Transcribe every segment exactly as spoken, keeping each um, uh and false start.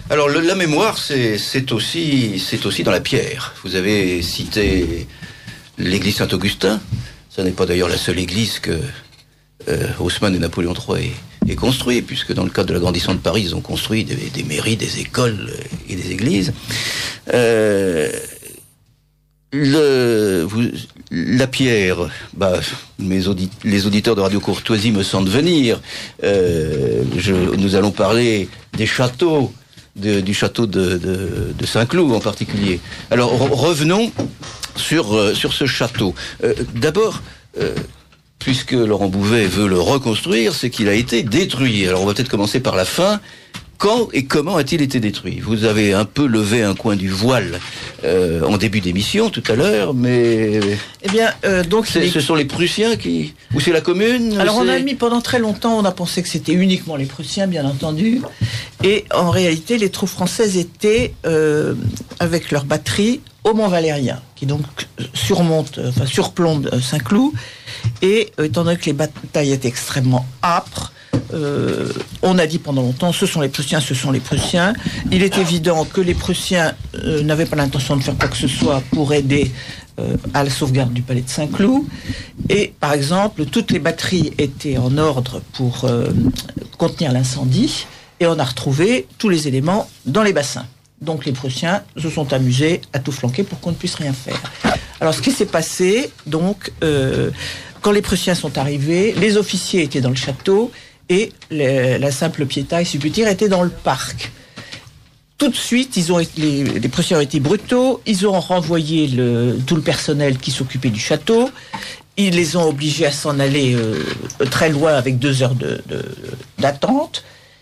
Alors le, la mémoire, c'est, c'est aussi, c'est aussi dans la pierre. Vous avez cité l'église Saint-Augustin. Ça n'est pas d'ailleurs la seule église que euh, Haussmann et Napoléon trois aient, aient construit, puisque dans le cadre de l'agrandissement de Paris, ils ont construit des, des mairies, des écoles et des églises. Euh, le, vous, la pierre, bah, mes audit, les auditeurs de Radio Courtoisie me sentent venir. Euh, je, nous allons parler des châteaux, de, du château de, de, de Saint-Cloud en particulier. Alors re, revenons sur, euh, sur ce château. Euh, d'abord, euh, puisque Laurent Bouvet veut le reconstruire, c'est qu'il a été détruit. Alors on va peut-être commencer par la fin. Quand et comment a-t-il été détruit ? Vous avez un peu levé un coin du voile euh, en début d'émission tout à l'heure, mais eh bien, euh, donc c'est, les... ce sont les Prussiens qui, ou c'est la Commune ? Alors c'est... on a mis pendant très longtemps, on a pensé que c'était uniquement les Prussiens, bien entendu, et en réalité, les troupes françaises étaient euh, avec leur batterie au Mont Valérien, qui donc surmonte, enfin surplombe Saint-Cloud, et euh, étant donné que les batailles étaient extrêmement âpres. Euh, on a dit pendant longtemps, ce sont les Prussiens, ce sont les Prussiens. Il est évident que les Prussiens euh, n'avaient pas l'intention de faire quoi que ce soit pour aider euh, à la sauvegarde du palais de Saint-Cloud. Et par exemple, toutes les batteries étaient en ordre pour euh, contenir l'incendie, et on a retrouvé tous les éléments dans les bassins. Donc les Prussiens se sont amusés à tout flanquer pour qu'on ne puisse rien faire. Alors ce qui s'est passé, donc, euh, quand les Prussiens sont arrivés, les officiers étaient dans le château, et les, la simple piétaille, si je puis dire, était dans le parc. Tout de suite, ils ont été, les, les Prussiens ont été brutaux, ils ont renvoyé le, tout le personnel qui s'occupait du château, ils les ont obligés à s'en aller euh, très loin avec deux heures de, de, d'attente.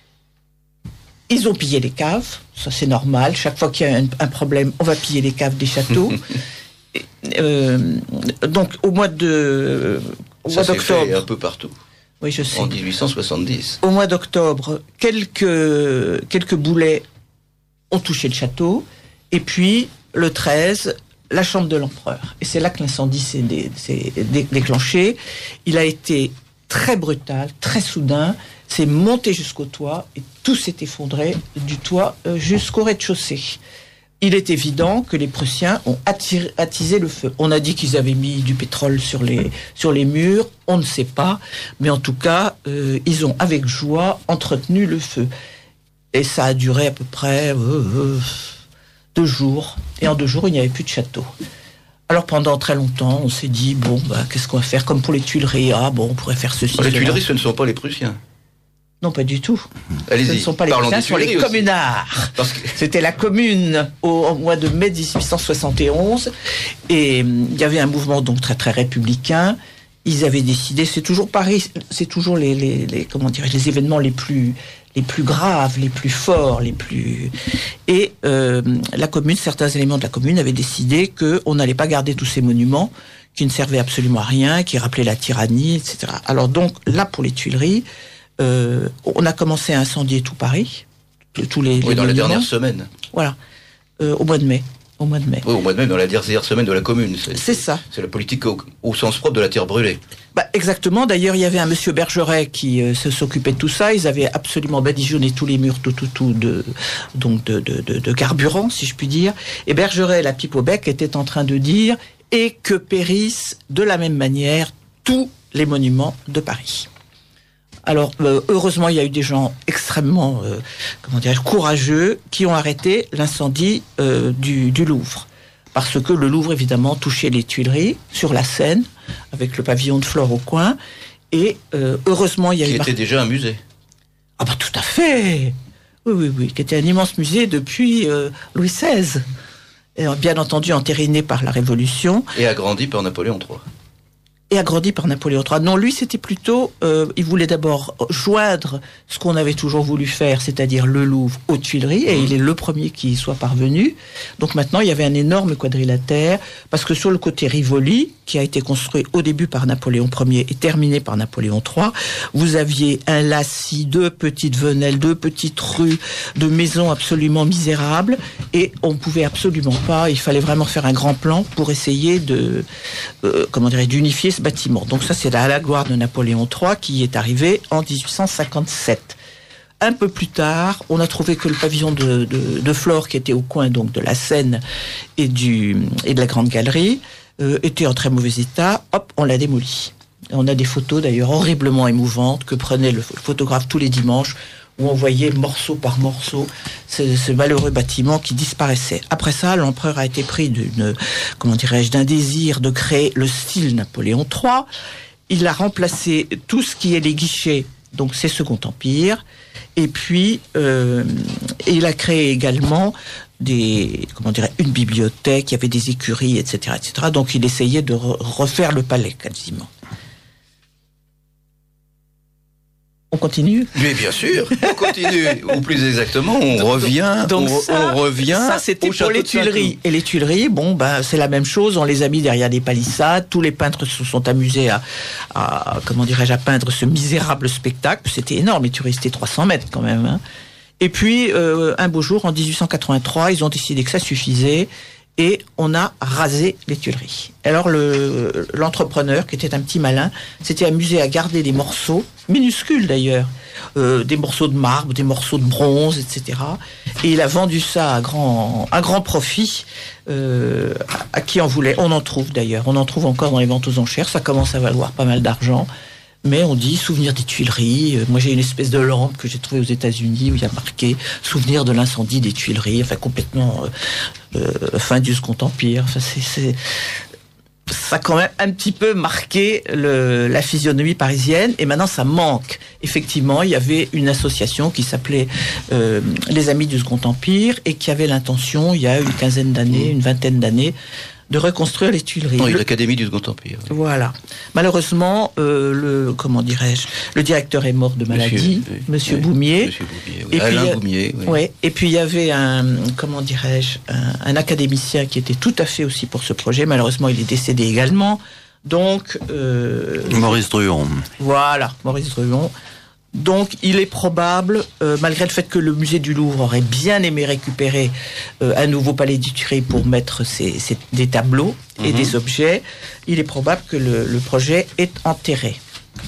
Ils ont pillé les caves, ça c'est normal, chaque fois qu'il y a un, un problème, on va piller les caves des châteaux. et, euh, donc au mois de au ça mois d'octobre, s'est fait un peu partout. Oui, je sais. En dix-huit cent soixante-dix. Au mois d'octobre, quelques, quelques boulets ont touché le château. Et puis, le treize, la chambre de l'empereur. Et c'est là que l'incendie s'est, dé, s'est dé, déclenché. Il a été très brutal, très soudain. C'est monté jusqu'au toit et tout s'est effondré du toit jusqu'au rez-de-chaussée. Il est évident que les Prussiens ont attiré, attisé le feu. On a dit qu'ils avaient mis du pétrole sur les, sur les murs, on ne sait pas, mais en tout cas, euh, ils ont avec joie entretenu le feu. Et ça a duré à peu près euh, euh, deux jours. Et en deux jours, il n'y avait plus de château. Alors pendant très longtemps, on s'est dit, bon, bah, qu'est-ce qu'on va faire ? Comme pour les Tuileries, ah bon, on pourrait faire ceci. Les Tuileries, ce ne sont pas les Prussiens. Non, pas du tout. Allez-y. Ce ne sont pas les Prussiens, ce sont les communards. Parce que... C'était la commune au, au mois de mai dix-huit cent soixante et onze. Et il y avait un mouvement donc très très républicain. Ils avaient décidé, c'est toujours Paris, c'est toujours les, les, les comment dire, les événements les plus les plus graves, les plus forts, les plus. Et euh, la commune, certains éléments de la commune avaient décidé que on n'allait pas garder tous ces monuments qui ne servaient absolument à rien, qui rappelaient la tyrannie, et cetera. Alors donc là, pour les Tuileries. Euh, on a commencé à incendier tout Paris, tous les, oui, les dans monuments. La dernière semaine. Voilà, euh, au mois de mai. Au mois de mai. Oui, au mois de mai, dans la dernière semaine de la Commune. C'est, c'est ça. C'est la politique au, au sens propre de la terre brûlée. Bah, exactement. D'ailleurs, il y avait un monsieur Bergeret qui euh, s'occupait de tout ça. Ils avaient absolument badigeonné tous les murs, tout, tout, tout, de, donc de, de, de, de carburant, si je puis dire. Et Bergeret, la pipe au bec, était en train de dire et que périssent de la même manière tous les monuments de Paris. Alors, euh, heureusement, il y a eu des gens extrêmement, euh, comment dirais-je, courageux qui ont arrêté l'incendie euh, du, du Louvre. Parce que le Louvre, évidemment, touchait les Tuileries, sur la Seine, avec le pavillon de Flore au coin. Et euh, heureusement, il y a qui eu... Qui était mar... déjà un musée. Ah bah tout à fait. Oui, oui, oui, qui était un immense musée depuis euh, Louis seize. Et, bien entendu, entériné par la Révolution. Et agrandi par Napoléon trois. Et agrandi par Napoléon trois. Non, lui, c'était plutôt... Euh, il voulait d'abord joindre ce qu'on avait toujours voulu faire, c'est-à-dire le Louvre aux Tuileries, et mmh. il est le premier qui y soit parvenu. Donc maintenant, il y avait un énorme quadrilatère, parce que sur le côté Rivoli, qui a été construit au début par Napoléon Ier et terminé par Napoléon trois, vous aviez un lacis, deux petites venelles, deux petites rues, de maisons absolument misérables, et on ne pouvait absolument pas, il fallait vraiment faire un grand plan pour essayer de, euh, comment dirais, d'unifier ce bâtiment. Donc ça, c'est à la gloire de Napoléon trois qui est arrivé en dix-huit cent cinquante-sept. Un peu plus tard, on a trouvé que le pavillon de, de, de Flore, qui était au coin donc de la Seine et, du, et de la Grande Galerie, euh, était en très mauvais état. Hop, on l'a démoli. On a des photos d'ailleurs horriblement émouvantes que prenait le photographe tous les dimanches, où on voyait morceau par morceau ce, ce malheureux bâtiment qui disparaissait. Après ça, l'empereur a été pris d'une, comment dirais-je, d'un désir de créer le style Napoléon trois. Il a remplacé tout ce qui est les guichets, donc c'est Second Empire. Et puis, euh, il a créé également des, comment dirais, une bibliothèque, il y avait des écuries, et cetera, et cetera. Donc, il essayait de re- refaire le palais quasiment. On continue ? Mais bien sûr, on continue. Ou plus exactement, on donc, revient, donc on, ça, on revient. Ça, c'était pour les Tuileries. Et les Tuileries, bon, ben, c'est la même chose. On les a mis derrière des palissades. Tous les peintres se sont amusés à, à comment dirais-je, à peindre ce misérable spectacle. C'était énorme. Les Tuileries, c'était trois cents mètres quand même. Hein. Et puis, euh, un beau jour, en dix-huit cent quatre-vingt-trois, ils ont décidé que ça suffisait. Et on a rasé les Tuileries. Alors le, l'entrepreneur, qui était un petit malin, s'était amusé à garder des morceaux, minuscules d'ailleurs, euh, des morceaux de marbre, des morceaux de bronze, et cetera. Et il a vendu ça à grand, à grand profit, euh, à, à qui en voulait. On en trouve d'ailleurs, on en trouve encore dans les ventes aux enchères, ça commence à valoir pas mal d'argent. Mais on dit souvenir des Tuileries. Moi, j'ai une espèce de lampe que j'ai trouvée aux États-Unis où il y a marqué souvenir de l'incendie des Tuileries. Enfin, complètement euh, euh, fin du Second Empire. Enfin, c'est, c'est, ça a quand même un petit peu marqué le, la physionomie parisienne. Et maintenant, ça manque. Effectivement, il y avait une association qui s'appelait euh, les Amis du Second Empire et qui avait l'intention, il y a une quinzaine d'années, une vingtaine d'années, de reconstruire les Tuileries. Oui, l'Académie du Second Empire. Oui. Voilà. Malheureusement, euh, le comment dirais-je, le directeur est mort de maladie, Monsieur, Monsieur oui, Boumier. Monsieur Boumier, oui. Et Alain puis, Boumier. Oui. Ouais. Et puis il y avait un comment dirais-je, un, un académicien qui était tout à fait aussi pour ce projet. Malheureusement, il est décédé également. Donc euh, Maurice Druon. Voilà, Maurice Druon. Donc, il est probable, euh, malgré le fait que le musée du Louvre aurait bien aimé récupérer euh, un nouveau palais des Tuileries pour mettre ses, ses, des tableaux et mmh. des objets, il est probable que le, le projet est enterré.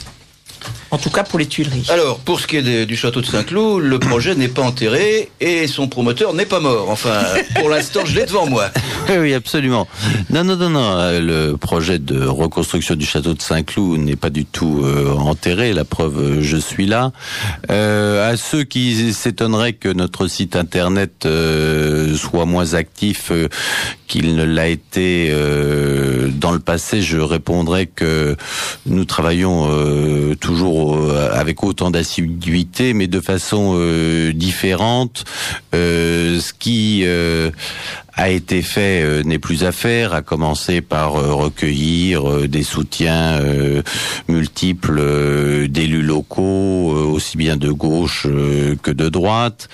En tout cas pour les Tuileries. Alors, pour ce qui est de, du château de Saint-Cloud, le projet n'est pas enterré et son promoteur n'est pas mort. Enfin, pour l'instant, je l'ai devant moi. Oui, oui, absolument. Non, non, non, non. Le projet de reconstruction du château de Saint-Cloud n'est pas du tout euh, enterré. La preuve, je suis là. Euh, à ceux qui s'étonneraient que notre site internet euh, soit moins actif euh, qu'il ne l'a été euh, dans le passé, je répondrai que nous travaillons euh, toujours avec autant d'assiduité, mais de façon euh, différente. Euh, ce qui euh, a été fait euh, n'est plus à faire, à commencer par euh, recueillir euh, des soutiens euh, multiples euh, d'élus locaux, euh, aussi bien de gauche euh, que de droite.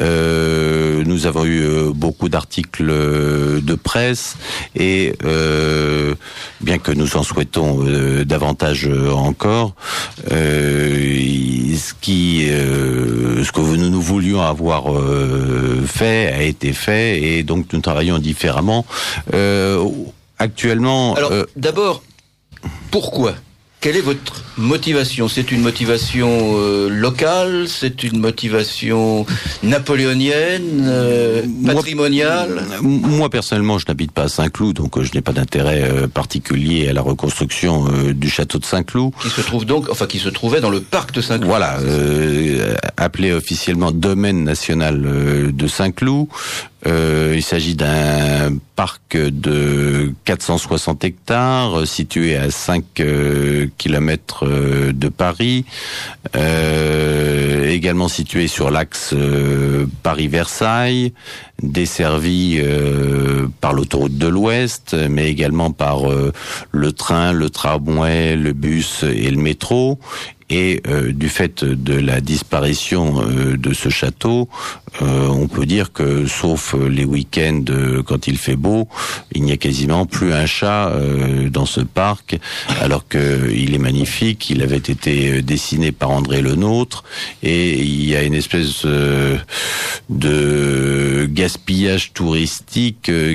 Euh, nous avons eu euh, beaucoup d'articles euh, de presse et euh, bien que nous en souhaitons euh, davantage euh, encore, euh, ce qui, euh, ce que nous, nous voulions avoir euh, fait a été fait et donc nous travaillons différemment. Euh, actuellement... Alors, euh, d'abord, pourquoi ? Quelle est votre motivation ? C'est une motivation euh, locale ? C'est une motivation napoléonienne, euh, patrimoniale ? moi, moi, personnellement, je n'habite pas à Saint-Cloud, donc euh, je n'ai pas d'intérêt euh, particulier à la reconstruction euh, du château de Saint-Cloud. Qui se trouve donc, enfin, qui se trouvait dans le parc de Saint-Cloud. Voilà, euh, appelé officiellement domaine national euh, de Saint-Cloud. Euh, il s'agit d'un parc de quatre cent soixante hectares, situé à cinq euh, kilomètres euh, de Paris, euh, également situé sur l'axe euh, Paris-Versailles, desservi euh, par l'autoroute de l'Ouest, mais également par euh, le train, le tramway, le bus et le métro. Et euh, du fait de la disparition euh, de ce château, euh, on peut dire que, sauf les week-ends euh, quand il fait beau, il n'y a quasiment plus un chat euh, dans ce parc, alors qu'il est magnifique. Il avait été dessiné par André Le Nôtre, et il y a une espèce euh, de gaspillage touristique euh,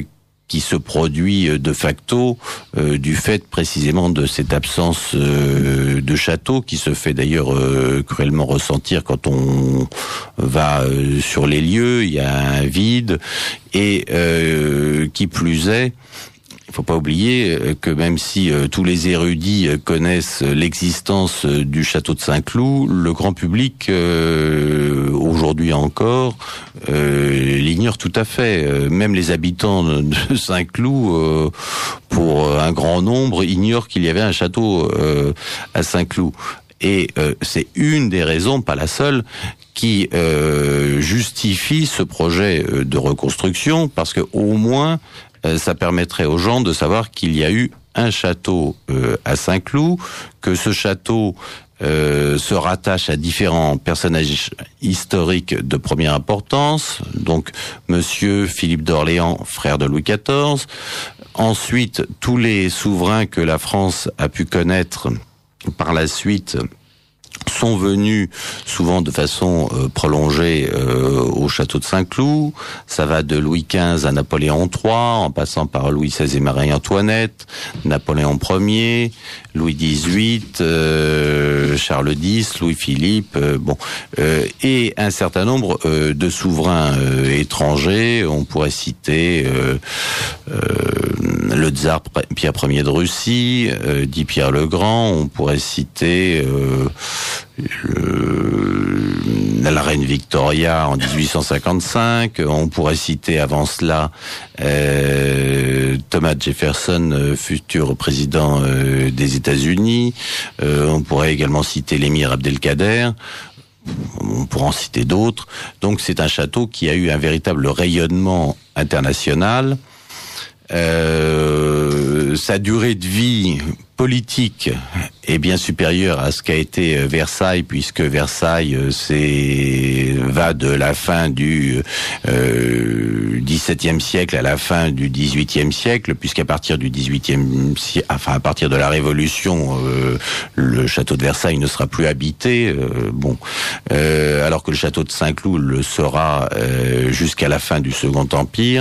qui se produit de facto euh, du fait précisément de cette absence euh, de château qui se fait d'ailleurs euh, cruellement ressentir quand on va euh, sur les lieux. Il y a un vide et euh, qui plus est, il faut pas oublier que même si euh, tous les érudits euh, connaissent l'existence euh, du château de Saint-Cloud, le grand public euh, aujourd'hui encore euh, l'ignore tout à fait. Euh, même les habitants de Saint-Cloud, euh, pour un grand nombre, ignorent qu'il y avait un château euh, à Saint-Cloud. Et euh, c'est une des raisons, pas la seule, qui euh, justifie ce projet de reconstruction, parce que au moins ça permettrait aux gens de savoir qu'il y a eu un château euh, à Saint-Cloud, que ce château euh, se rattache à différents personnages historiques de première importance, donc Monsieur Philippe d'Orléans, frère de Louis quatorze, ensuite tous les souverains que la France a pu connaître par la suite sont venus souvent de façon euh, prolongée euh, au château de Saint-Cloud. Ça va de Louis quinze à Napoléon trois, en passant par Louis seize et Marie-Antoinette, Napoléon Ier, Louis dix-huit, euh, Charles X, Louis-Philippe, euh, bon, euh, et un certain nombre euh, de souverains euh, étrangers. On pourrait citer euh, euh, le tsar Pierre Ier de Russie, euh, dit Pierre le Grand. On pourrait citer euh, Le, la reine Victoria en dix-huit cent cinquante-cinq. On pourrait citer avant cela euh, Thomas Jefferson, futur président euh, des États-Unis. Euh, on pourrait également citer l'émir Abdelkader. On pourra en citer d'autres. Donc c'est un château qui a eu un véritable rayonnement international. Euh, sa durée de vie politique est bien supérieure à ce qu'a été Versailles, puisque Versailles c'est va de la fin du euh, dix-septième siècle à la fin du dix-huitième siècle, puisqu'à partir du dix-huitième siècle, enfin à partir de la Révolution, euh, le château de Versailles ne sera plus habité. Euh, bon, euh, alors que le château de Saint-Cloud le sera euh, jusqu'à la fin du Second Empire,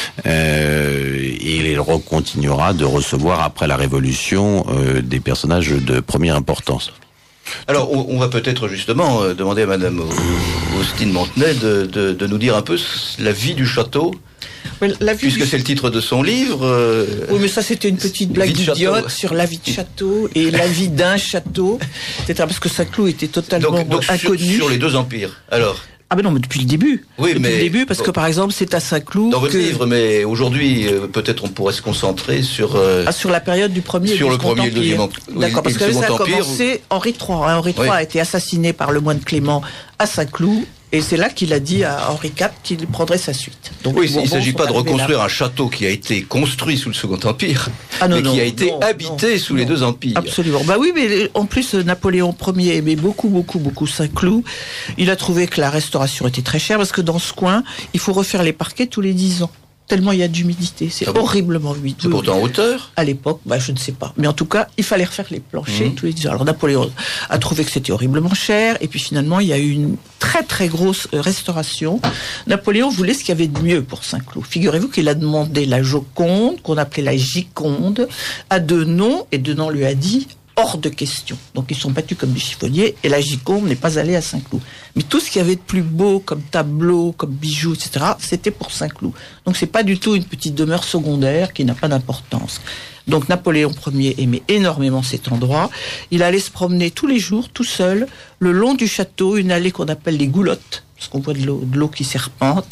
euh, et il continuera de recevoir après la Révolution euh, des personnages de première importance. Alors, on, on va peut-être justement euh, demander à Madame Austine Mantenet de, de, de nous dire un peu la vie du château. Oui, la vie puisque du... c'est le titre de son livre. Euh... Oui, mais ça c'était une petite blague idiote sur la vie de château et la vie d'un château. C'est parce que Saint-Cloud était totalement donc, donc inconnu. Sur, sur les deux empires, alors. Ah ben non, mais depuis le début. Oui, depuis mais le début, parce que par exemple, c'est à Saint-Cloud. Dans votre que... livre, mais aujourd'hui, euh, peut-être on pourrait se concentrer sur. Euh... Ah, sur la période du premier. Sur et du le premier, Empire. le deuxième. Oui, d'accord, parce que ça a empire, commencé Henri trois. Hein. Henri trois oui. a été assassiné par le moine Clément à Saint-Cloud. Et c'est là qu'il a dit à Henri quatre qu'il prendrait sa suite. Donc, oui, il ne s'agit pas de reconstruire là. un château qui a été construit sous le Second Empire, ah non, mais non, qui a été non, habité non, sous non, les deux empires. Absolument. Bah oui, mais en plus, Napoléon Ier aimait beaucoup, beaucoup, beaucoup Saint-Cloud. Il a trouvé que la restauration était très chère, parce que dans ce coin, il faut refaire les parquets tous les dix ans. Tellement il y a d'humidité, c'est ah bon horriblement humide. C'est pourtant en hauteur. À l'époque, bah je ne sais pas, mais en tout cas, il fallait refaire les planchers mmh. tous les dix ans. Alors Napoléon a trouvé que c'était horriblement cher, et puis finalement, il y a eu une très très grosse restauration. Napoléon voulait ce qu'il y avait de mieux pour Saint-Cloud. Figurez-vous qu'il a demandé la Joconde, qu'on appelait la Giconde, à Denon, et Denon lui a dit hors de question. Donc ils sont battus comme des chiffonniers, et la Giconde n'est pas allée à Saint-Cloud. Mais tout ce qu'il y avait de plus beau, comme tableaux, comme bijoux, et cetera, c'était pour Saint-Cloud. Donc c'est pas du tout une petite demeure secondaire qui n'a pas d'importance. Donc Napoléon Ier aimait énormément cet endroit. Il allait se promener tous les jours, tout seul, le long du château, une allée qu'on appelle les Goulottes, parce qu'on voit de l'eau, de l'eau qui serpente,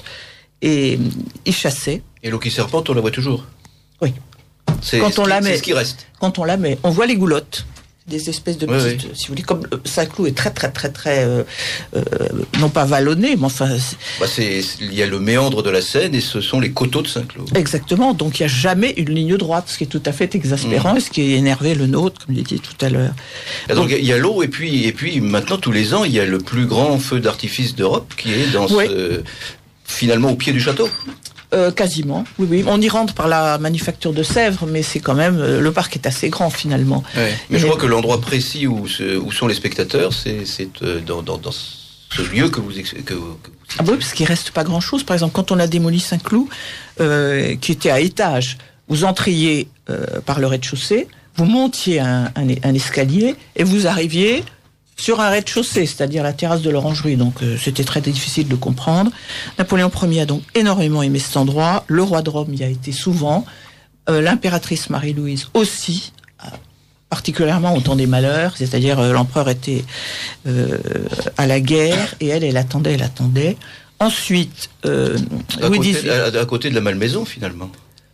et il chassait. Et l'eau qui serpente, on la voit toujours. Oui. C'est, quand ce, on qui, la met, c'est ce qui reste. Quand on la met, on voit les Goulottes. Des espèces de petites, oui, oui. si vous voulez, comme Saint-Cloud est très très très très, euh, euh, non pas vallonné, mais enfin. C'est... Bah c'est, il y a le méandre de la Seine et ce sont les coteaux de Saint-Cloud. Exactement, donc il n'y a jamais une ligne droite, ce qui est tout à fait exaspérant mmh. et ce qui est énervé le nôtre, comme j'ai dit tout à l'heure. Et donc il y a l'eau et puis et puis maintenant tous les ans il y a le plus grand feu d'artifice d'Europe qui est dans oui. ce, finalement au pied du château. Euh, quasiment, oui, oui. On y rentre par la manufacture de Sèvres, mais c'est quand même euh, le parc est assez grand finalement. Ouais, mais et je crois que l'endroit précis où, se, où sont les spectateurs, c'est, c'est euh, dans, dans, dans ce lieu que vous... Que, vous, que vous ah oui, parce qu'il reste pas grand-chose. Par exemple, quand on a démoli Saint-Cloud, euh, qui était à étage, vous entriez euh, par le rez-de-chaussée, vous montiez un, un, un escalier et vous arriviez sur un rez-de-chaussée, c'est-à-dire la terrasse de l'Orangerie. Donc euh, c'était très difficile de comprendre. Napoléon Ier a donc énormément aimé cet endroit. Le roi de Rome y a été souvent. Euh, l'impératrice Marie-Louise aussi, particulièrement au temps des malheurs, c'est-à-dire euh, l'empereur était euh, à la guerre et elle, elle attendait, elle attendait. Ensuite, euh, à, Louis côté, dix-huit, à, à côté de la Malmaison, finalement.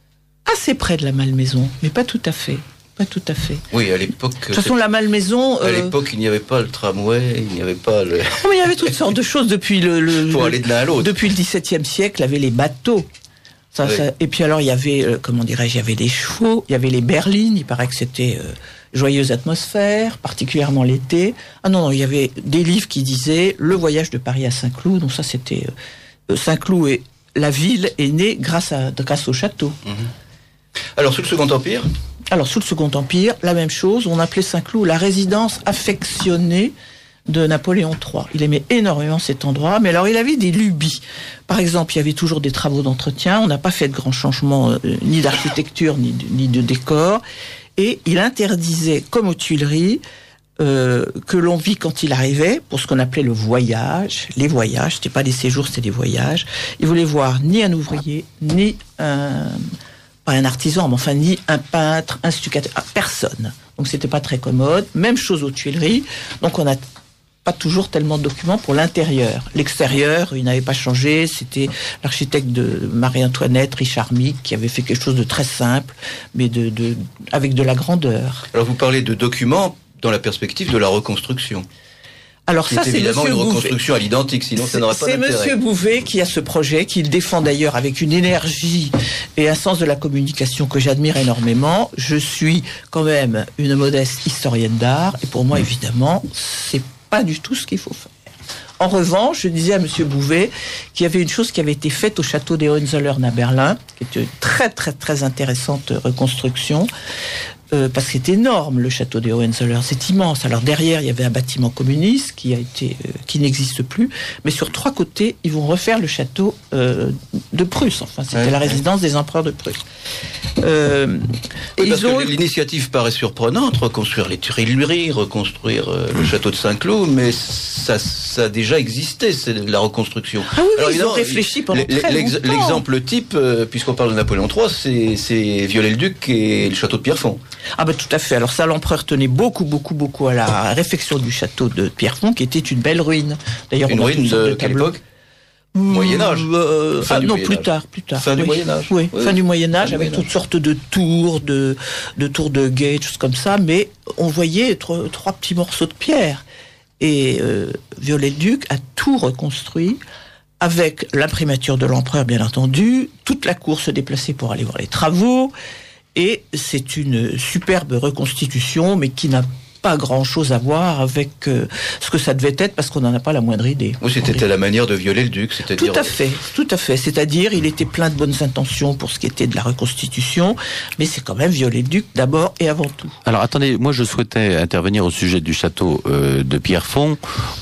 Assez près de la Malmaison, mais pas tout à fait. Pas tout à fait. Oui, à l'époque... De toute façon, la Malmaison... À euh... l'époque, il n'y avait pas le tramway, il n'y avait pas le... Oh, mais il y avait toutes sortes de choses depuis le... le Pour le, aller de l'un à l'autre. Depuis le dix-septième siècle, il y avait les bateaux. Ça, oui. ça, et puis alors, il y avait, euh, comment dirais-je, il y avait les chevaux, il y avait les berlines, il paraît que c'était euh, joyeuse atmosphère, particulièrement l'été. Ah non, non, il y avait des livres qui disaient le voyage de Paris à Saint-Cloud. Donc ça, c'était... Euh, Saint-Cloud, et la ville est née grâce, à, grâce au château. Mmh. Alors, sous le Second Empire ? Alors, sous le Second Empire, la même chose. On appelait Saint-Cloud la résidence affectionnée de Napoléon trois. Il aimait énormément cet endroit, mais alors il avait des lubies. Par exemple, il y avait toujours des travaux d'entretien. On n'a pas fait de grands changements, euh, ni d'architecture, ni de, ni de décor. Et il interdisait, comme aux Tuileries, euh, que l'on vit quand il arrivait, pour ce qu'on appelait le voyage. Les voyages, c'était pas des séjours, c'était des voyages. Il voulait voir ni un ouvrier, ni un... pas un artisan, mais enfin, ni un peintre, un stuccateur, personne. Donc, c'était pas très commode. Même chose aux Tuileries. Donc, on n'a pas toujours tellement de documents pour l'intérieur. L'extérieur, il n'avait pas changé. C'était l'architecte de Marie-Antoinette, Richard Micke, qui avait fait quelque chose de très simple, mais de, de, avec de la grandeur. Alors, vous parlez de documents dans la perspective de la reconstruction. Alors ça, c'est évidemment Monsieur une Bouvet. Reconstruction à l'identique, sinon ça n'aurait pas d'intérêt. C'est Monsieur Bouvet qui a ce projet, qu'il défend d'ailleurs avec une énergie et un sens de la communication que j'admire énormément. Je suis quand même une modeste historienne d'art, et pour moi, évidemment, c'est pas du tout ce qu'il faut faire. En revanche, je disais à Monsieur Bouvet qu'il y avait une chose qui avait été faite au château des Hohenzollern à Berlin, qui est une très très très intéressante reconstruction. Euh, parce que c'est énorme, le château des Hohenzollern, c'est immense. Alors derrière, il y avait un bâtiment communiste qui a été, euh, qui n'existe plus, mais sur trois côtés, ils vont refaire le château euh, de Prusse. Enfin, c'était ouais, la résidence ouais. des empereurs de Prusse. Euh, oui, parce ont... que l'initiative paraît surprenante, reconstruire les Tuileries, reconstruire euh, le château de Saint-Cloud, mais ça, ça a déjà existé, c'est la reconstruction. Ah oui, alors, ils ont réfléchi pendant très longtemps. L'exemple type, euh, puisqu'on parle de Napoléon trois, c'est, c'est Viollet-le-Duc et le château de Pierrefonds. Ah ben tout à fait. Alors ça, l'empereur tenait beaucoup, beaucoup, beaucoup à la réfection du château de Pierrefonds, qui était une belle ruine. D'ailleurs, une ruine de, de quelle époque ? Moyen-Âge. Euh, fin ah, du non, Moyen plus tard, plus tard. Fin oui. du Moyen-Âge. Oui, oui. Fin du Moyen-Âge, fin avec Moyen-Âge. toutes sortes de tours, de, de tours de guet, choses comme ça, mais on voyait trois, trois petits morceaux de pierre. Et euh, Viollet-le-Duc a tout reconstruit, avec l'imprimature de l'empereur, bien entendu, toute la cour se déplaçait pour aller voir les travaux. Et c'est une superbe reconstitution, mais qui n'a pas grand-chose à voir avec euh, ce que ça devait être, parce qu'on n'en a pas la moindre idée. Oui, c'était à la manière de Viollet-le-Duc, c'est-à-dire... Tout à fait, tout à fait. C'est-à-dire, il était plein de bonnes intentions pour ce qui était de la reconstitution, mais c'est quand même Viollet-le-Duc d'abord et avant tout. Alors, attendez, moi je souhaitais intervenir au sujet du château euh, de Pierrefonds,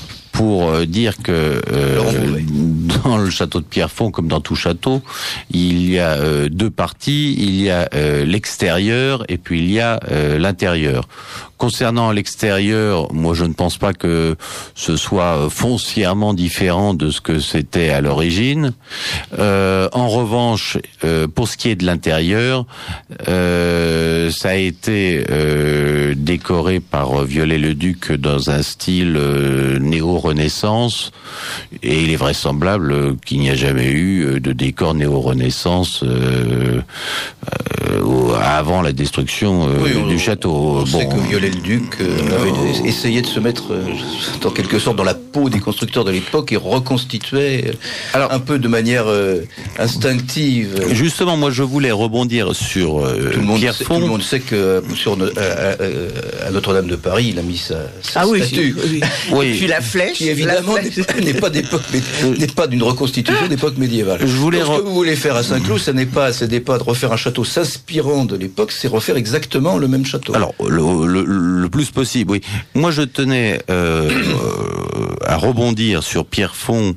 pour dire que euh, dans le château de Pierrefonds, comme dans tout château, il y a euh, deux parties. Il y a euh, l'extérieur et puis il y a euh, l'intérieur. Concernant l'extérieur, moi je ne pense pas que ce soit foncièrement différent de ce que c'était à l'origine. Euh, en revanche, euh, pour ce qui est de l'intérieur, euh, ça a été euh, décoré par Viollet-le-Duc dans un style euh, néo-renaissance, et il est vraisemblable qu'il n'y a jamais eu de décor néo-renaissance euh, euh, avant la destruction euh, oui, on, du château. On bon, sait que Viollet-le-Duc euh, avait essayé de se mettre euh, en quelque sorte dans la peau des constructeurs de l'époque et reconstituait euh, alors un peu de manière euh, instinctive. Justement, moi, je voulais rebondir sur euh, tout le monde Pierrefonds. Sait, tout le monde sait que sur euh, euh, à Notre-Dame de Paris, il a mis sa, sa ah oui, statue. Oui, oui. Et puis la flèche, qui évidemment la flèche. n'est pas d'époque, n'est pas d'une reconstitution d'époque médiévale. Je voulais Donc, re... ce que vous voulez faire à Saint-Cloud, ce n'est pas, ce n'est pas de refaire un château s'inspirant de l'époque, c'est refaire exactement le même château. Alors, le, le, le plus possible, oui. Moi, je tenais euh, euh, à rebondir sur Pierrefonds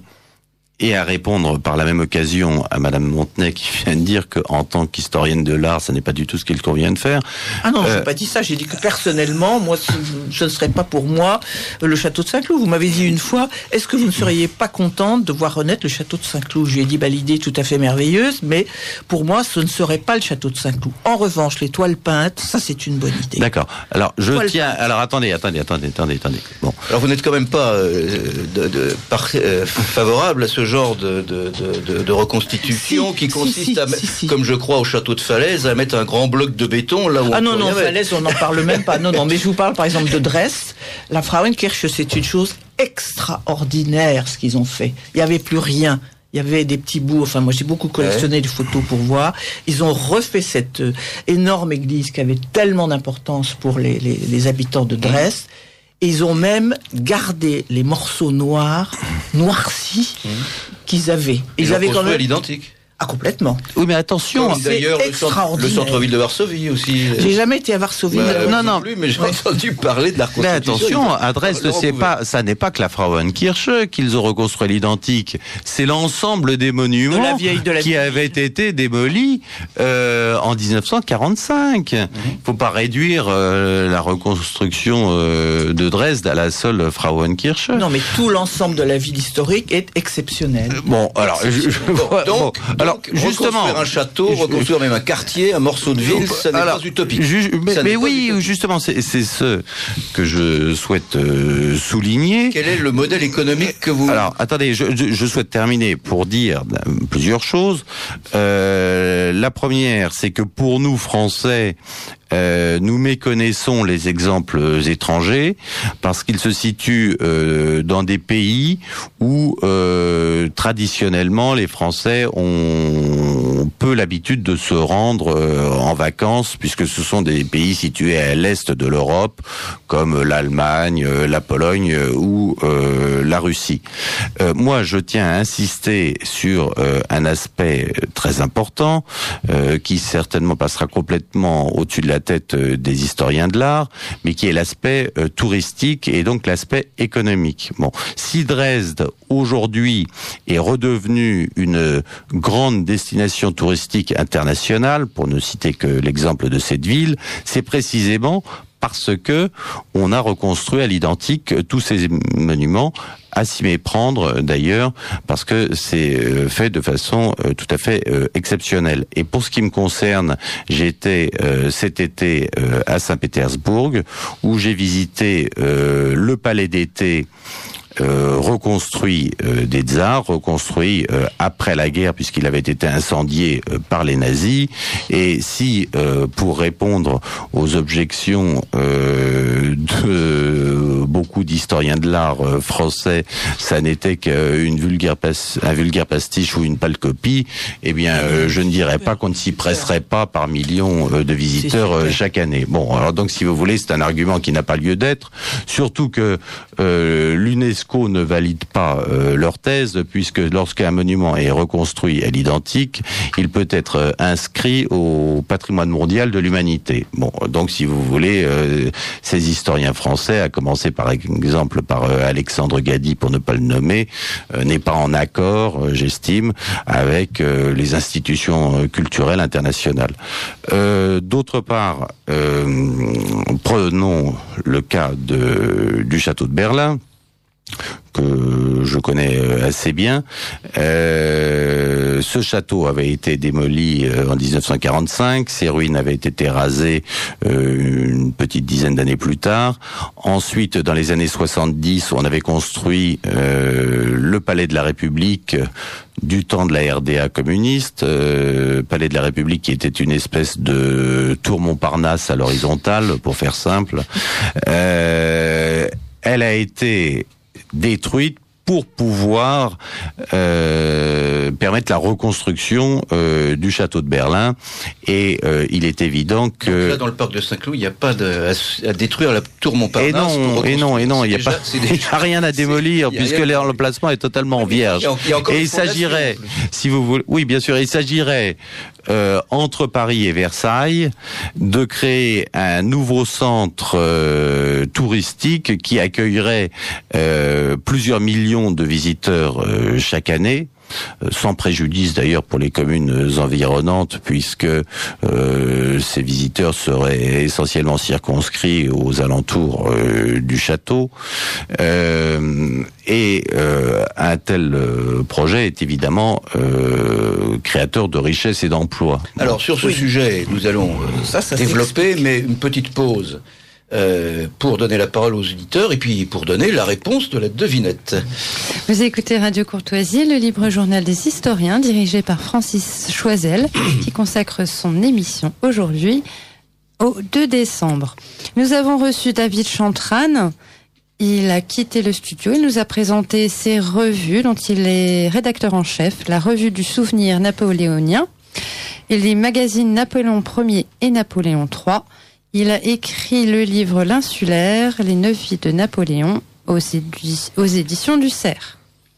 et à répondre par la même occasion à Madame Montenay qui vient de dire qu'en tant qu'historienne de l'art, ça n'est pas du tout ce qu'il convient de faire. Ah non, euh, je n'ai pas dit ça. J'ai dit que personnellement, moi, ce, ce ne serait pas pour moi le château de Saint-Cloud. Vous m'avez dit une fois, est-ce que vous ne seriez pas contente de voir renaître le château de Saint-Cloud? Je lui ai dit, bah, l'idée est tout à fait merveilleuse, mais pour moi, ce ne serait pas le château de Saint-Cloud. En revanche, les toiles peintes, ça, c'est une bonne idée. D'accord. Alors, je Toile tiens... peinte. Alors, attendez, attendez, attendez, attendez, attendez. Bon. Alors vous n'êtes quand même pas euh, de, de, par, euh, favorable à ce genre de, de, de, de reconstitution Si, qui si, consiste si, à, si, si. comme je crois au château de Falaise, à mettre un grand bloc de béton là où Ah on non, peut non, rien mettre. Falaise, on n'en parle même pas. Non, non, mais je vous parle par exemple de Dresde. La Frauenkirche, c'est une chose extraordinaire ce qu'ils ont fait. Il n'y avait plus rien. Il y avait des petits bouts, enfin moi j'ai beaucoup collectionné ouais. des photos pour voir. Ils ont refait cette euh, énorme église qui avait tellement d'importance pour les, les, les habitants de Dresde. Mmh. Et ils ont même gardé les morceaux noirs, noircis, mmh. qu'ils avaient. Ils, ils avaient quand même à l'identique. Ah, complètement. Oui, mais attention. Comme d'ailleurs, le, centre, le centre-ville de Varsovie aussi. J'ai jamais été à Varsovie. Bah, non, non. Plus, mais j'ai ouais. entendu parler de la reconstruction. Mais attention, à Dresde, c'est pas, ça n'est pas que la Frauenkirche qu'ils ont reconstruit l'identique. C'est l'ensemble des monuments de la vieille, de la qui avaient été démolis euh, en dix-neuf cent quarante-cinq. Il mm-hmm. faut pas réduire euh, la reconstruction euh, de Dresde à la seule Frauenkirche. Non, mais tout l'ensemble de la ville historique est exceptionnel. Bon, alors, je, je, bon, bon, donc, alors donc, justement, reconstruire un château, reconstruire même un quartier, un morceau de ville, ça n'est alors, pas utopique. Ju- mais ça mais oui, utopique. justement, c'est, c'est ce que je souhaite euh, souligner. Quel est le modèle économique que vous... Alors, attendez, je, je, je souhaite terminer pour dire plusieurs choses. Euh, la première, c'est que pour nous, Français, Euh, nous méconnaissons les exemples étrangers parce qu'ils se situent euh, dans des pays où euh, traditionnellement les Français ont peu l'habitude de se rendre euh, en vacances puisque ce sont des pays situés à l'est de l'Europe comme l'Allemagne, la Pologne ou euh, la Russie. Euh, moi, je tiens à insister sur euh, un aspect très important euh, qui certainement passera complètement au-dessus de la tête des historiens de l'art, mais qui est l'aspect euh, touristique et donc l'aspect économique. Bon, si Dresde aujourd'hui est redevenue une grande destination touristique internationale, pour ne citer que l'exemple de cette ville, c'est précisément parce que on a reconstruit à l'identique tous ces monuments, à s'y méprendre d'ailleurs, parce que c'est fait de façon tout à fait euh, exceptionnelle. Et pour ce qui me concerne, j'étais euh, cet été euh, à Saint-Pétersbourg, où j'ai visité euh, le palais d'été Euh, reconstruit euh, des tsars, reconstruit euh, après la guerre puisqu'il avait été incendié euh, par les nazis. Et si, euh, pour répondre aux objections euh, de beaucoup d'historiens de l'art euh, français, ça n'était qu'une vulgaire pas- un vulgaire pastiche ou une pâle copie, eh bien, euh, je ne dirais pas qu'on ne s'y presserait pas par millions euh, de visiteurs euh, chaque année. Bon, alors donc, si vous voulez, c'est un argument qui n'a pas lieu d'être, surtout que euh, l'UNESCO ne valide pas euh, leur thèse, puisque lorsqu'un monument est reconstruit à l'identique, il peut être euh, inscrit au patrimoine mondial de l'humanité. Bon, donc si vous voulez, euh, ces historiens français, à commencer par exemple par euh, Alexandre Gady, pour ne pas le nommer, euh, n'est pas en accord, euh, j'estime, avec euh, les institutions euh, culturelles internationales. Euh, d'autre part, euh, prenons le cas de, du château de Berlin, que je connais assez bien. Euh, ce château avait été démoli en dix-neuf cent quarante-cinq, ses ruines avaient été rasées euh, une petite dizaine d'années plus tard. Ensuite, dans les années soixante-dix, on avait construit euh, le Palais de la République du temps de la R D A communiste, euh, Palais de la République qui était une espèce de tour Montparnasse à l'horizontale, pour faire simple. Euh, elle a été détruite pour pouvoir euh, permettre la reconstruction euh, du château de Berlin. Et euh, il est évident que... Donc là, dans le parc de Saint-Cloud, il n'y a pas de, à, à détruire la tour Montparnasse. Et non, et non, et non, il n'y a, pas, il n'y a rien à démolir, puisque l'emplacement est totalement vierge. Il y a, il y a encore et il s'agirait, si vous voulez... Oui, bien sûr, il s'agirait... Euh, entre Paris et Versailles, de créer un nouveau centre euh, touristique qui accueillerait euh, plusieurs millions de visiteurs euh, chaque année. Sans préjudice d'ailleurs pour les communes environnantes, puisque euh, ces visiteurs seraient essentiellement circonscrits aux alentours euh, du château. Euh, et euh, un tel euh, projet est évidemment euh, créateur de richesses et d'emplois. Alors sur ce oui. sujet, nous allons euh, ça, ça développer, mais une petite pause. Euh, pour donner la parole aux auditeurs et puis pour donner la réponse de la devinette. Vous écoutez Radio Courtoisie, le libre journal des historiens, dirigé par Francis Choisel, qui consacre son émission aujourd'hui au deux décembre. Nous avons reçu David Chantrane. Il a quitté le studio, il nous a présenté ses revues dont il est rédacteur en chef, la revue du souvenir napoléonien et les magazines Napoléon Ier et Napoléon trois. Il a écrit le livre L'Insulaire, les neuf vies de Napoléon aux, édi- aux éditions du Cerf.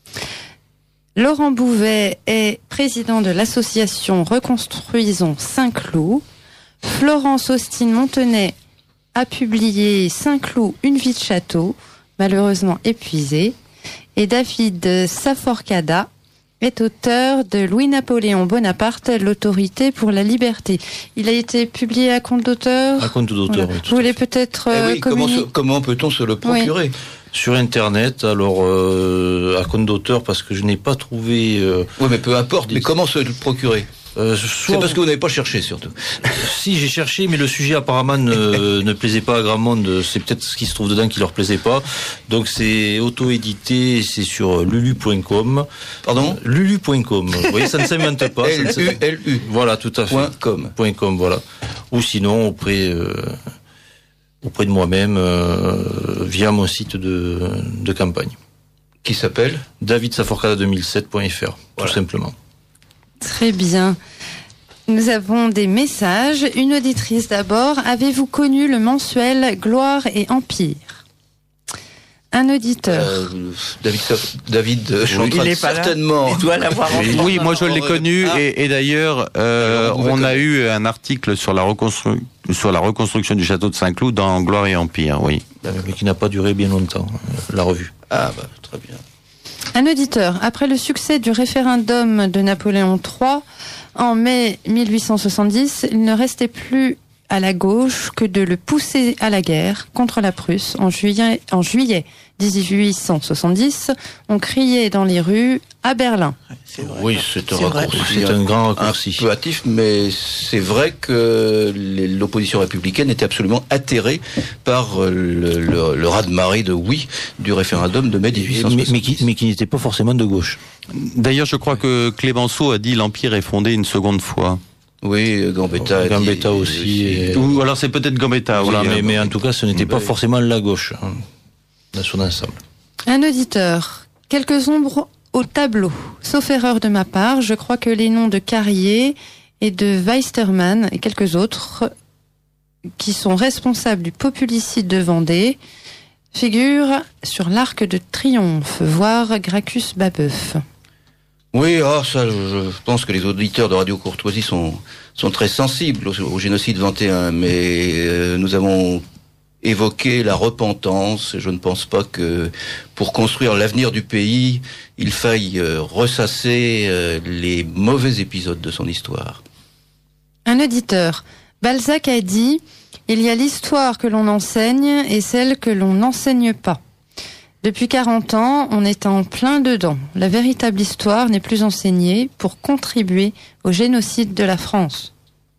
Laurent Bouvet est président de l'association Reconstruisons Saint-Cloud. Florence Austin-Montenay a publié Saint-Cloud, une vie de château, malheureusement épuisée. Et David Saforcada est auteur de Louis-Napoléon Bonaparte, l'autorité pour la liberté. Il a été publié à compte d'auteur. À compte d'auteur, voilà. Oui. Vous voulez peut-être euh, eh oui, comment, communiquer... comment peut-on se le procurer oui. Sur Internet, alors euh, à compte d'auteur, parce que je n'ai pas trouvé... Euh, oui, mais peu importe, des... mais comment se le procurer Euh, c'est parce que vous n'avez pas cherché, surtout. Si, j'ai cherché, mais le sujet apparemment ne, ne plaisait pas à grand monde. C'est peut-être ce qui se trouve dedans qui leur plaisait pas. Donc c'est auto-édité, c'est sur lulu point com. Pardon ? lulu point com. Vous voyez, ça ne s'invente pas. L U L U. Voilà, tout à fait. Point com. Point com, voilà. Ou sinon, auprès, euh, auprès de moi-même, euh, via mon site de, de campagne. Qui s'appelle david saforcada deux mille sept point f r, voilà. Tout simplement. Très bien. Nous avons des messages. Une auditrice d'abord. Avez-vous connu le mensuel Gloire et Empire ? Un auditeur. Euh, David, David euh, oui, il est pas certainement. Là. Il doit l'avoir oui, oui, moi je l'ai connu ah. et, et d'ailleurs euh, on a eu un article sur la, reconstru... sur la reconstruction du château de Saint-Cloud dans Gloire et Empire, oui. Mais qui n'a pas duré bien longtemps, la revue. Ah bah très bien. Un auditeur. Après le succès du référendum de Napoléon trois en mai mille huit cent soixante-dix, il ne restait plus à la gauche que de le pousser à la guerre contre la Prusse. En juillet, en juillet dix-huit cent soixante-dix, on criait dans les rues à Berlin. C'est vrai, oui, c'est un, raccourci, c'est un grand raccourci. Un peu hâtif, mais c'est vrai que l'opposition républicaine était absolument atterrée par le, le, le raz-de-marée de oui du référendum de mai dix-huit cent soixante-dix. Mais, mais qui, mais qui n'était pas forcément de gauche. D'ailleurs, je crois que Clémenceau a dit l'Empire est fondé une seconde fois. Oui, Gambetta. Gambetta dit, aussi. Et... Ou alors c'est peut-être Gambetta. Voilà, oui, mais, mais en tout cas, ce n'était oui. pas forcément la gauche, hein, dans son ensemble. Un auditeur. Quelques ombres au tableau. Sauf erreur de ma part, je crois que les noms de Carrier et de Weistermann et quelques autres qui sont responsables du populicide de Vendée figurent sur l'Arc de Triomphe, voire Gracchus Babeuf. Oui, ah, ça, je pense que les auditeurs de Radio Courtoisie sont, sont très sensibles au, au génocide vingt et un, mais euh, nous avons évoqué la repentance. Je ne pense pas que pour construire l'avenir du pays, il faille euh, ressasser euh, les mauvais épisodes de son histoire. Un auditeur. Balzac a dit « Il y a l'histoire que l'on enseigne et celle que l'on n'enseigne pas ». Depuis quarante ans, on est en plein dedans. La véritable histoire n'est plus enseignée pour contribuer au génocide de la France.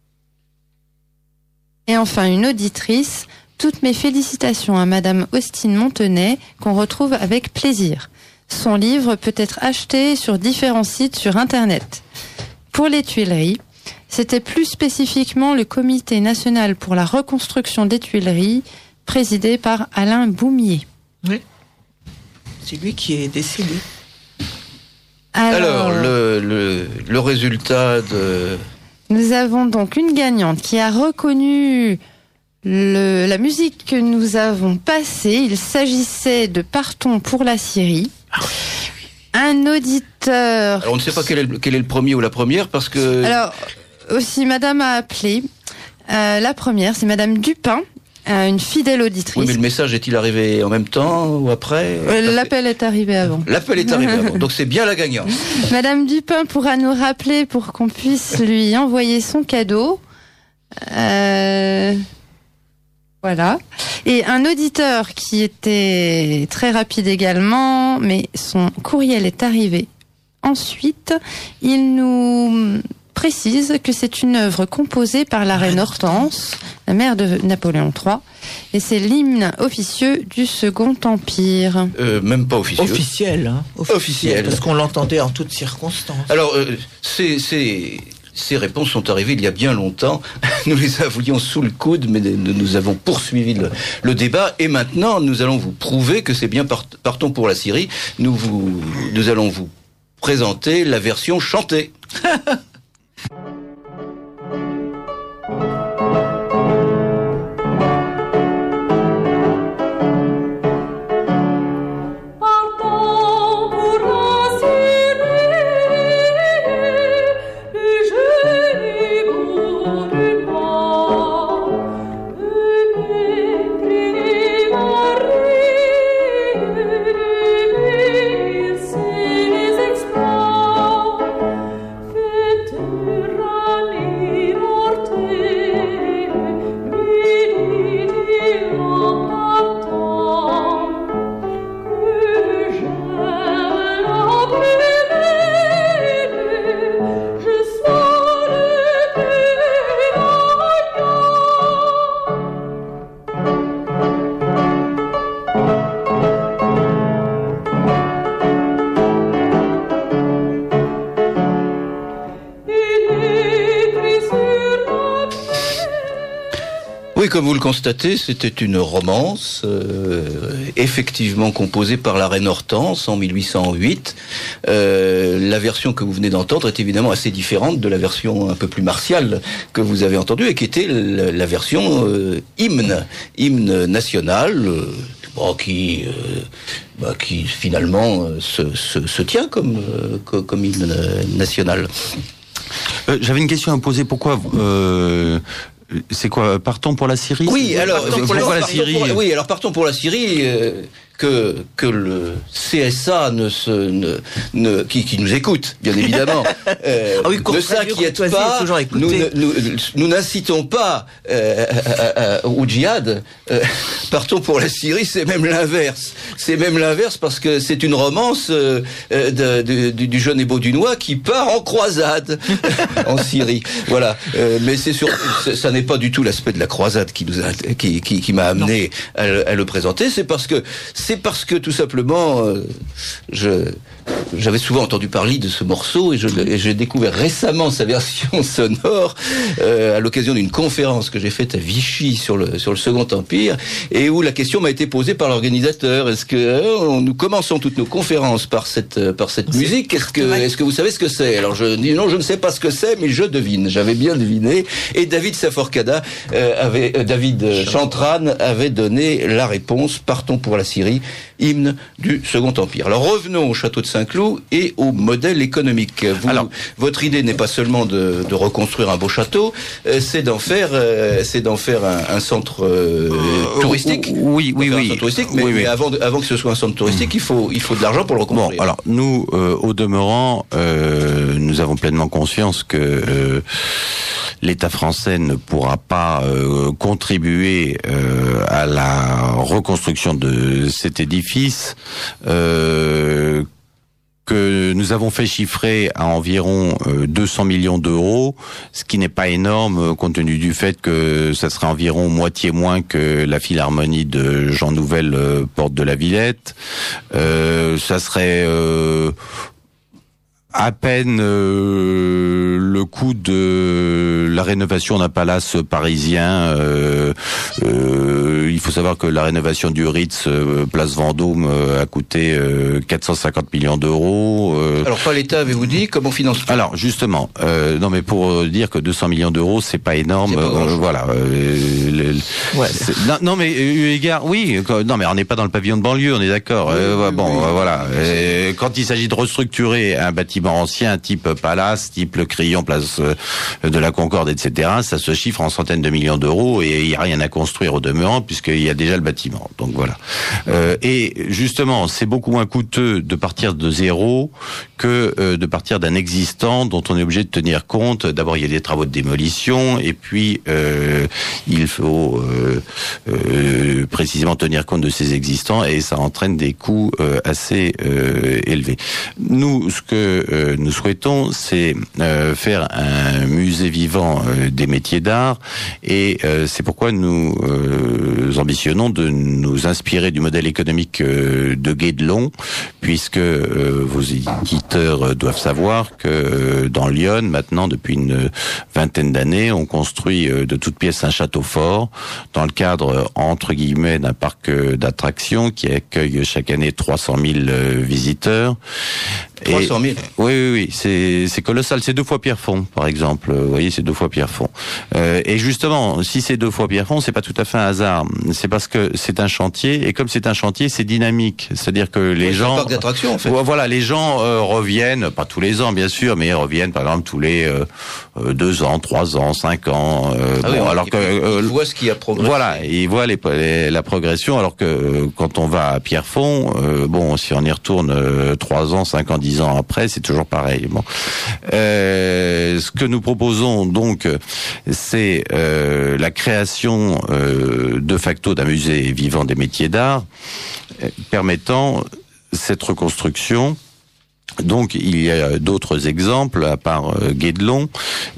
Et enfin, une auditrice. Toutes mes félicitations à Madame Austin-Montenay, qu'on retrouve avec plaisir. Son livre peut être acheté sur différents sites sur Internet. Pour les Tuileries, c'était plus spécifiquement le Comité national pour la reconstruction des Tuileries, présidé par Alain Boumier. Oui. C'est lui qui est décédé. Alors, Alors le, le, le résultat de... Nous avons donc une gagnante qui a reconnu le, la musique que nous avons passée. Il s'agissait de Partons pour la Syrie. Ah oui, oui, oui. Un auditeur... Alors, on ne sait pas quel est, le, quel est le premier ou la première parce que... Alors, aussi, madame a appelé. Euh, la première, c'est madame Dupin. Une fidèle auditrice. Oui, mais le message est-il arrivé en même temps ou après ? L'appel est arrivé avant. L'appel est arrivé avant, donc c'est bien la gagnante. Madame Dupin pourra nous rappeler pour qu'on puisse lui envoyer son cadeau. Euh... Voilà. Et un auditeur qui était très rapide également, mais son courriel est arrivé ensuite. Il nous précise que c'est une œuvre composée par la reine Hortense, la mère de Napoléon trois, et c'est l'hymne officieux du Second Empire. Euh, même pas officieux. Officiel, hein. Officiel, Officiel. Parce qu'on l'entendait en toutes circonstances. Alors, euh, c'est... c'est... Ces réponses sont arrivées il y a bien longtemps. Nous les avions sous le coude, mais nous avons poursuivi le, le débat. Et maintenant, nous allons vous prouver que c'est bien part, Partons pour la Syrie. Nous, vous, nous allons vous présenter la version chantée. Oui, comme vous le constatez, c'était une romance, euh, effectivement composée par la reine Hortense en mille huit cent huit. Euh, la version que vous venez d'entendre est évidemment assez différente de la version un peu plus martiale que vous avez entendue et qui était la, la version euh, hymne, hymne national, euh, bon, qui, euh, bah, qui finalement euh, se, se, se tient comme, euh, comme, comme hymne national. Euh, j'avais une question à poser. Pourquoi euh, c'est quoi, Partons pour la Syrie? Oui, alors partons pour, pour la, la Syrie. Pour, oui, alors partons pour la Syrie. Euh, que que le C S A ne se ne, ne qui, qui nous écoute bien évidemment euh, ah oui, ne s'inquiète pas. Nous nous, nous n'incitons pas euh, à, à, au djihad. Euh, partons pour la Syrie, c'est même l'inverse. C'est même l'inverse parce que c'est une romance euh, de, de, du, du jeune et beau Dunois qui part en croisade en Syrie. Voilà. Euh, mais c'est sûr, ça n'est pas du tout l'aspect de la croisade qui nous a, qui qui, qui m'a amené à, à le présenter. C'est parce que C'est parce que tout simplement, euh, je j'avais souvent entendu parler de ce morceau et je et j'ai découvert récemment sa version sonore euh, à l'occasion d'une conférence que j'ai faite à Vichy sur le sur le Second Empire et où la question m'a été posée par l'organisateur. Est-ce que euh, nous commençons toutes nos conférences par cette par cette c'est musique? Est-ce que est-ce que vous savez ce que c'est? Alors je dis non, je ne sais pas ce que c'est, mais je devine. J'avais bien deviné. Et David Saforcada euh, avait euh, David Chantran avait donné la réponse. Partons pour la Syrie, hymne du Second Empire. Alors revenons au château de Saint-Cloud et au modèle économique. Vous, Alors, votre idée n'est pas seulement de, de reconstruire un beau château, euh, c'est d'en faire, euh, c'est d'en faire un, un centre euh, euh, touristique. Oui, oui, oui. Un centre touristique, mais, oui, oui. mais avant, de, avant que ce soit un centre touristique, il faut, il faut de l'argent pour le reconstruire. Bon, alors nous, euh, au demeurant, euh, nous avons pleinement conscience que euh, l'État français ne pourra pas euh, contribuer euh, à la reconstruction de cet édifice euh, que nous avons fait chiffrer à environ euh, deux cents millions d'euros, ce qui n'est pas énorme euh, compte tenu du fait que ça serait environ moitié moins que la Philharmonie de Jean Nouvel euh, Porte de la Villette. Euh, ça serait euh, à peine euh, le coût de la rénovation d'un palace parisien euh, euh, euh, il faut savoir que la rénovation du Ritz, euh, place Vendôme, euh, a coûté euh, quatre cent cinquante millions d'euros. Euh, Alors, pas l'État, avez-vous dit, comment finance? Alors, justement, euh, non mais pour dire que deux cents millions d'euros, c'est pas énorme, pas euh, voilà. Euh, le, Ouais. non, non, mais eu égard, oui, non mais on n'est pas dans le pavillon de banlieue, on est d'accord. Oui, euh, oui, bon, oui. euh, voilà. Euh, quand il s'agit de restructurer un bâtiment ancien, type Palace, type Le Crillon, place euh, de la Concorde, et cetera, ça se chiffre en centaines de millions d'euros et il n'y a rien à construire au demeurant puisqu'il y a déjà le bâtiment. Donc voilà. Euh, et justement, c'est beaucoup moins coûteux de partir de zéro que euh, de partir d'un existant dont on est obligé de tenir compte. D'abord, il y a des travaux de démolition et puis euh, il faut euh, euh, précisément tenir compte de ces existants et ça entraîne des coûts euh, assez euh, élevés. Nous, ce que euh, nous souhaitons, c'est euh, faire un musée vivant euh, des métiers d'art et euh, c'est pourquoi nous euh, ambitionnons de nous inspirer du modèle économique euh, de Guédelon, puisque euh, vos éditeurs doivent savoir que euh, dans Lyon, maintenant depuis une vingtaine d'années, on construit euh, de toutes pièces un château fort dans le cadre entre guillemets d'un parc euh, d'attractions qui accueille chaque année trois cent mille euh, visiteurs. trois cent mille. Oui, oui, oui, c'est c'est colossal. C'est deux fois Pierrefonds, par exemple. Vous voyez, c'est deux fois Pierrefonds. Euh, et justement, si c'est deux fois Pierrefonds, c'est pas tout à fait un hasard. C'est parce que c'est un chantier, et comme c'est un chantier, c'est dynamique. C'est-à-dire que les Oui, gens, c'est un parc d'attractions, en fait. voilà, les gens euh, reviennent, pas tous les ans, bien sûr, mais reviennent, par exemple, tous les euh, euh, deux ans, trois ans, cinq ans. Euh, Ah oui, bon, on- alors il- que euh, il voit ce qui a progressé. voilà, ils voient les, les- la progression, alors que euh, quand on va à Pierrefonds, euh, bon, si on y retourne euh, trois ans, cinq ans, dix ans après, c'est toujours pareil. Bon, euh, ce que nous proposons donc, c'est euh, la création euh, de facto d'un musée vivant des métiers d'art, euh, permettant cette reconstruction. Donc il y a d'autres exemples à part euh, Guédelon.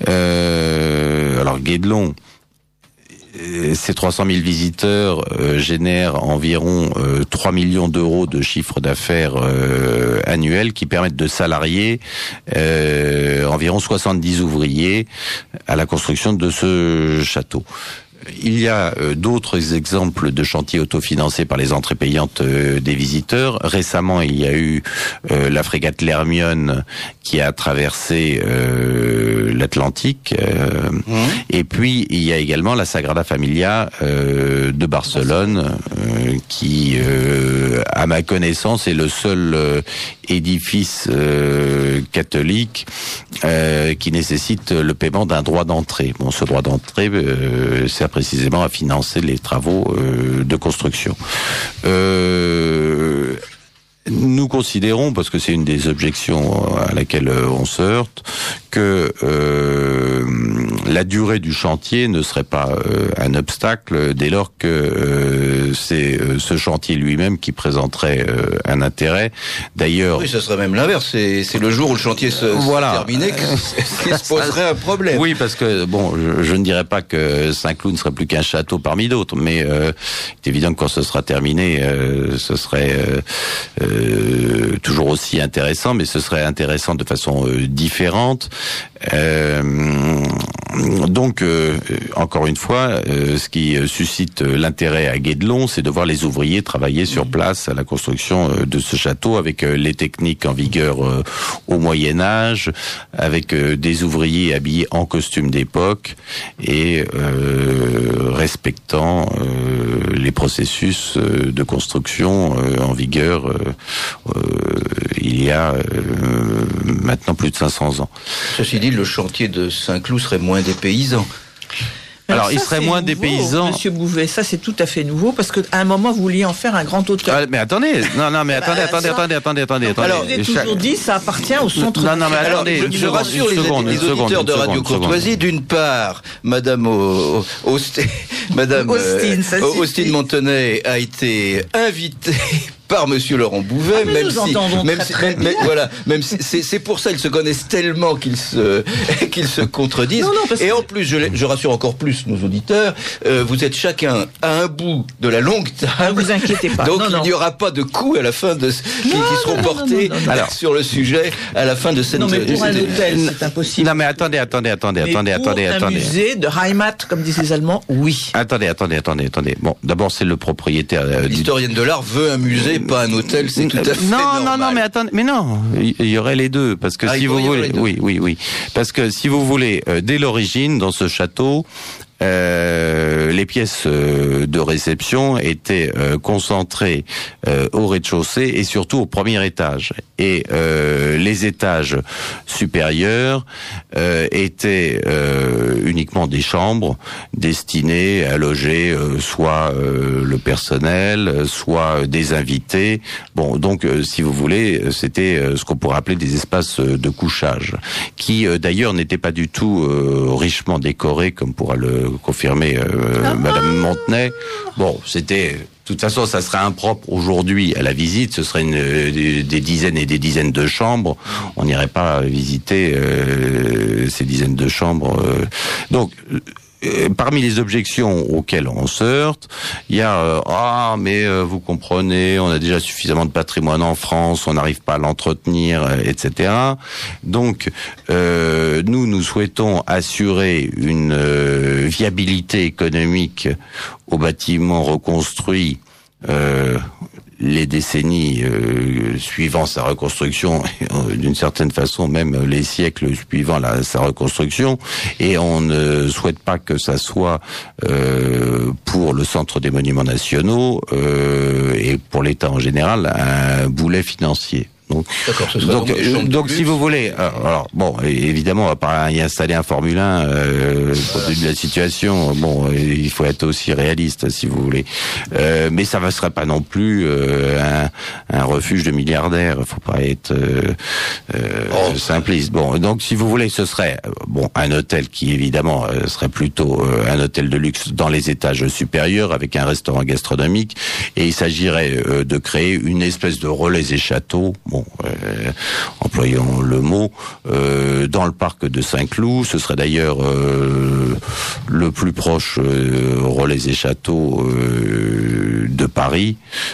Euh, alors Guédelon, euh, ces trois cent mille visiteurs euh, génèrent environ euh, trois millions d'euros de chiffre d'affaires euh, annuel qui permettent de salarier euh, environ soixante-dix ouvriers à la construction de ce château. Il y a euh, d'autres exemples de chantiers autofinancés par les entrées payantes euh, des visiteurs. Récemment, il y a eu euh, la frégate l'Hermione qui a traversé euh, l'Atlantique. Euh, Mmh. Et puis, il y a également la Sagrada Familia euh, de Barcelone, euh, qui, euh, à ma connaissance, est le seul euh, édifice euh, catholique euh, qui nécessite le paiement d'un droit d'entrée. Bon, ce droit d'entrée euh, sert précisément à financer les travaux euh, de construction. Euh, Nous considérons, parce que c'est une des objections à laquelle on se heurte, que euh, la durée du chantier ne serait pas euh, un obstacle dès lors que euh, c'est euh, ce chantier lui-même qui présenterait euh, un intérêt. D'ailleurs, Oui, ce serait même l'inverse. C'est c'est le jour où le chantier se, Voilà. se terminait qu'il se poserait un problème. oui, parce que bon, je, je ne dirais pas que Saint-Cloud ne serait plus qu'un château parmi d'autres, mais euh, c'est évident que quand ce sera terminé, euh, ce serait euh, euh, toujours aussi intéressant, mais ce serait intéressant de façon euh, différente. Euh, donc, euh, encore une fois, euh, ce qui suscite l'intérêt à Guédelon, c'est de voir les ouvriers travailler sur place à la construction euh, de ce château avec euh, les techniques en vigueur euh, au Moyen Âge, avec euh, des ouvriers habillés en costume d'époque et euh, respectant euh, les processus euh, de construction euh, en vigueur euh, euh, il y a euh, maintenant plus de cinq cents ans. Ceci dit, le chantier de Saint-Cloud serait moins des paysans. Alors, ça, il serait c'est moins des nouveau, paysans. Monsieur Bouvet, ça c'est tout à fait nouveau parce qu'à un moment vous vouliez en faire un grand auteur. Ah, mais attendez, non, non, mais attendez, Bah, attendez, ça- attendez, attendez, attendez, attendez. Alors, je vous ai Chaque- toujours dit, ça appartient au centre. Non, non, mais Alors, attendez, je, une je seconde, rassure une les, seconde, les une seconde, auditeurs une de Radio seconde, une Courtoisie. seconde. D'une part, Madame O- O- Austin, Madame Austin, euh, ça Austin suffit. Montenay a été invitée par Monsieur Laurent Bouvet, ah, même nous si, entendons même très, si, très même, mais, voilà, même si, c'est, c'est pour ça ils se connaissent tellement qu'ils se, qu'ils se contredisent. Non, non, parce Et que... en plus, je, je rassure encore plus nos auditeurs, euh, vous êtes chacun à un bout de la longue table. Ne vous inquiétez pas. Donc non, il non. n'y aura pas de coups à la fin de qui, non, qui seront non, portés non, non, non, alors, sur le sujet à la fin de cette. Non, mais pour un c'était- hôtel, c'est impossible. Non mais attendez, attendez, attendez, Mais attendez, pour attendez, un attendez. musée de Heimat, comme disent les Allemands, oui. Attendez, attendez, attendez, attendez. Bon, d'abord c'est le propriétaire euh, du L'historienne de l'art veut un musée, pas un hôtel, c'est tout à fait non, normal. non, non, mais attendez, mais non, il y aurait les deux, parce que Ah, il si vous pourrait y avoir voulez, les deux. oui, oui, oui, parce que si vous voulez, euh, dès l'origine, dans ce château, euh, les pièces euh, de réception étaient euh, concentrées euh, au rez-de-chaussée et surtout au premier étage. Et euh, les étages supérieurs euh, étaient euh, uniquement des chambres destinées à loger euh, soit euh, le personnel, soit des invités. Bon, donc euh, si vous voulez, c'était euh, ce qu'on pourrait appeler des espaces euh, de couchage, qui euh, d'ailleurs n'étaient pas du tout euh, richement décorés, comme pourra le confirmer euh, Ah. Madame Montenay. Bon, c'était... De toute façon, ça serait impropre aujourd'hui à la visite. Ce serait une, des, des dizaines et des dizaines de chambres. On n'irait pas visiter euh, ces dizaines de chambres. Euh. Donc, euh, parmi les objections auxquelles on se heurte, il y a euh, ah mais euh, vous comprenez, on a déjà suffisamment de patrimoine en France, on n'arrive pas à l'entretenir, euh, et cetera. Donc, euh, nous, nous souhaitons assurer une euh, viabilité économique aux bâtiments reconstruits euh, les décennies euh, suivant sa reconstruction, euh, d'une certaine façon même les siècles suivant la, sa reconstruction, et on ne souhaite pas que ça soit euh, pour le Centre des Monuments Nationaux euh, et pour l'État en général un boulet financier. Donc, D'accord, ce sera donc, donc des chambres de donc luxe. si vous voulez, euh, alors bon, évidemment, on va pas y installer un Formule un euh, compte tenu de la situation. Bon, il faut être aussi réaliste, si vous voulez. Euh, mais ça ne serait pas non plus euh, un, un refuge de milliardaires. Il faut pas être euh, euh, Oh. simpliste. Bon, donc si vous voulez, ce serait euh, bon un hôtel qui évidemment euh, serait plutôt euh, un hôtel de luxe dans les étages supérieurs avec un restaurant gastronomique, et il s'agirait euh, de créer une espèce de relais et château. Bon, euh, employons le mot, euh, dans le parc de Saint-Cloud. Ce serait d'ailleurs euh, le plus proche euh, relais et château euh, de Paris.